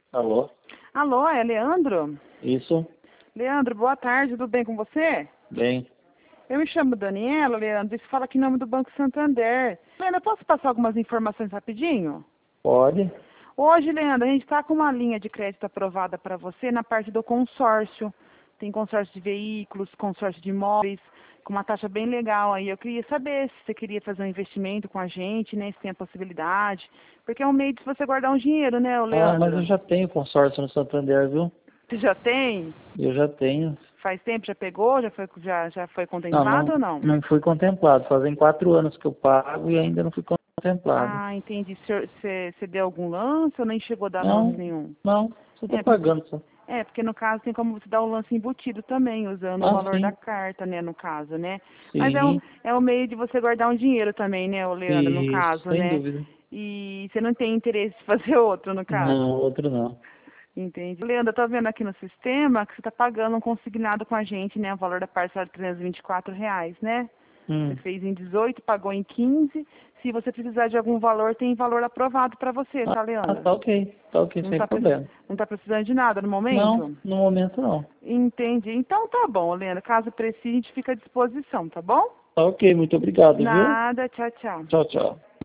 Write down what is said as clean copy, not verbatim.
Alô? Alô, é Leandro? Isso? Leandro, boa tarde, tudo bem com você? Bem. Eu me chamo Daniela, Leandro, e fala aqui em nome do Banco Santander. Leandro, eu posso passar algumas informações rapidinho? Pode? Hoje, Leandro, a gente está com uma linha de crédito aprovada para você na parte do consórcio. Tem consórcio de veículos, consórcio de imóveis, com uma taxa bem legal aí. Eu queria saber se você queria fazer um investimento com a gente, né? Se tem a possibilidade. Porque é um meio de você guardar um dinheiro, né, ô Ah, mas eu Leandro? já tenho consórcio no Santander, viu? Você já tem? Eu já tenho. Faz tempo, já pegou? Já foi Não, contemplado não, ou não? não fui contemplado. Fazem 4 anos que eu pago e ainda não fui contemplado. Ah, entendi. Você deu algum lance ou nem chegou a dar lance Não, nenhum? não. Só tô É, pagando só. porque no caso tem como você dar o lance embutido também, usando o Ah, valor da sim. carta, né, no caso, né? Mas Sim. é um meio de você guardar um dinheiro também, né, ô Leandro, no Isso, caso, sem né? dúvida. E você não tem interesse em fazer outro, no Não, caso? outro não. Entendi. Leandro, eu tô vendo aqui no sistema que você está pagando um consignado com a gente, né? O valor da parcela de R$ 324, né? Você Hum. fez em 18, pagou em 15. Se você precisar de algum valor, tem valor aprovado para você, tá, Ah, Leandro? tá ok. Tá ok, Não sem tá, problema. não tá precisando de nada no Não, momento? no momento não. Entendi. Então tá bom, Leandro. Caso precise, a gente fica à disposição, tá bom? Tá ok, muito obrigado, viu? Nada. Tchau, tchau. Tchau, tchau.